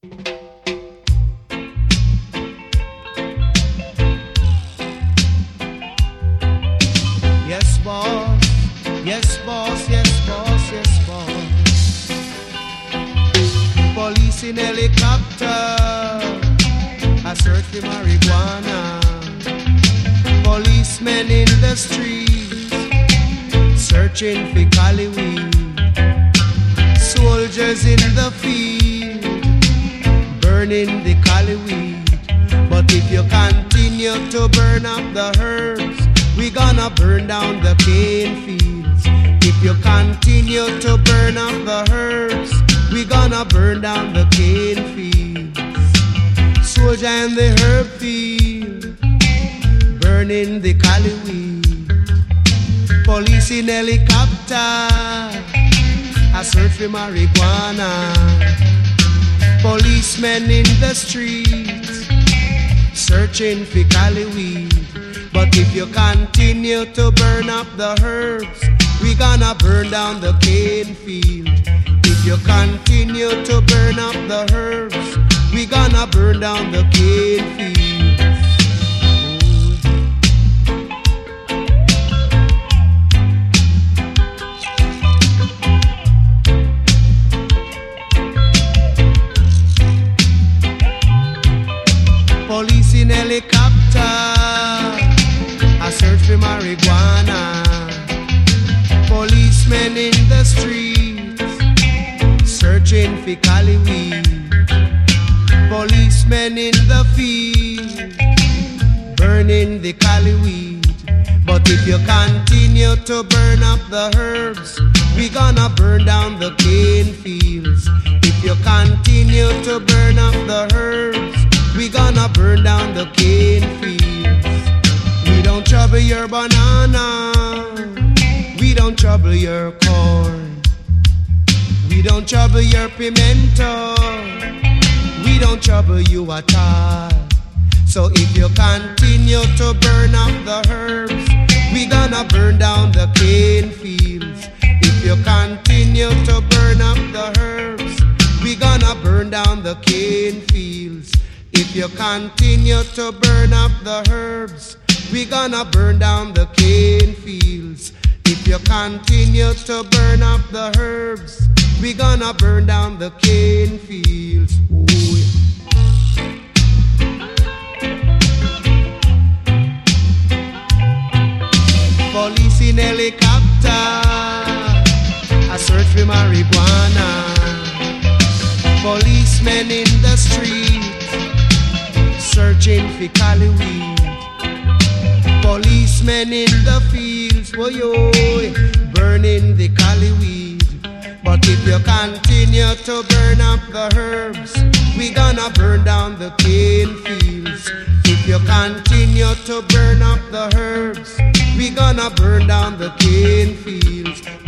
Yes, boss. Yes, boss. Yes, boss. Yes, boss. Police in helicopter, I search for marijuana. Policemen in the streets, searching for cali weed. Soldiers in the field, burning the cali weed. But if you continue to burn up the herbs, we gonna burn down the cane fields. If you continue to burn up the herbs, we gonna burn down the cane fields. Soldier in the herb field, burning the cali weed. Police in helicopter, I search for marijuana. Policemen in the streets, searching for cali weed. But if you continue to burn up the herbs, we gonna burn down the cane field. If you continue to burn up the herbs, we gonna burn down the cane field. Police in helicopter, I search for marijuana. Policemen in the streets, searching for cali weed. Policemen in the field, burning the cali weed. But if you continue to burn up the herbs, we gonna burn down the cane fields. If you continue to burn up the herbs, we gonna burn down the cane fields. We don't trouble your banana, we don't trouble your corn. We don't trouble your pimento, we don't trouble you at all. So if you continue to burn up the herbs, we gonna burn down the cane fields. If you continue to burn up the herbs, we gonna burn down the cane fields. If you continue to burn up the herbs, we gonna burn down the cane fields. If you continue to burn up the herbs, we gonna burn down the cane fields. Ooh, yeah. Police in helicopter, I search for marijuana. Policemen in the street, searching for cali weed. Policemen in the fields, yo, burning the cali weed. But if you continue to burn up the herbs, we gonna burn down the cane fields. If you continue to burn up the herbs, we gonna burn down the cane fields.